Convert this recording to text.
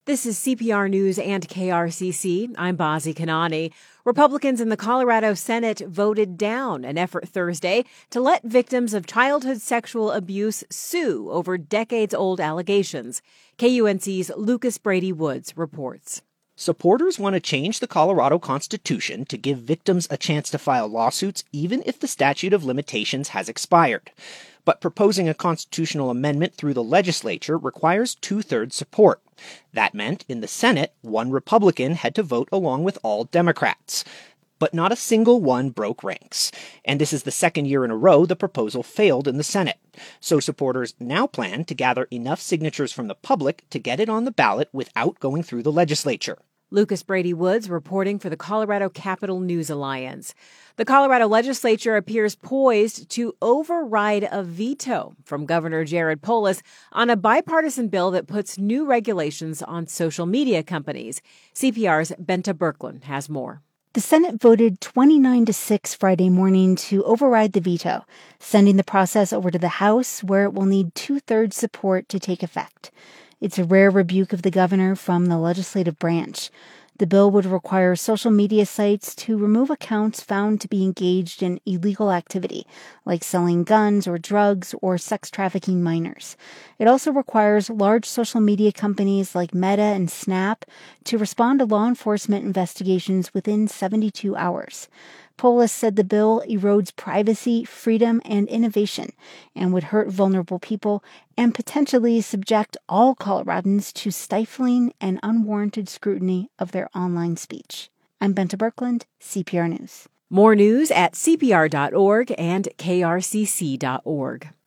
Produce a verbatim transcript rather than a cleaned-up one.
This is C P R News and K R C C. I'm Bazi Kanani. Republicans in the Colorado Senate voted down an effort Thursday to let victims of childhood sexual abuse sue over decades-old allegations. K U N C's Lucas Brady Woods reports. Supporters want to change the Colorado Constitution to give victims a chance to file lawsuits even if the statute of limitations has expired. But proposing a constitutional amendment through the legislature requires two-thirds support. That meant, in the Senate, one Republican had to vote along with all Democrats. But not a single one broke ranks. And this is the second year in a row the proposal failed in the Senate. So supporters now plan to gather enough signatures from the public to get it on the ballot without going through the legislature. Lucas Brady Woods reporting for the Colorado Capital News Alliance. The Colorado legislature appears poised to override a veto from Governor Jared Polis on a bipartisan bill that puts new regulations on social media companies. C P R's Benta Birkeland has more. The Senate voted twenty-nine to six Friday morning to override the veto, sending the process over to the House, where it will need two-thirds support to take effect. It's a rare rebuke of the governor from the legislative branch. The bill would require social media sites to remove accounts found to be engaged in illegal activity, like selling guns or drugs or sex trafficking minors. It also requires large social media companies like Meta and Snap to respond to law enforcement investigations within seventy-two hours. Polis said the bill erodes privacy, freedom, and innovation, and would hurt vulnerable people and potentially subject all Coloradans to stifling and unwarranted scrutiny of their online speech. I'm Benta Birkeland, C P R News. More news at C P R dot org and K R C C dot org.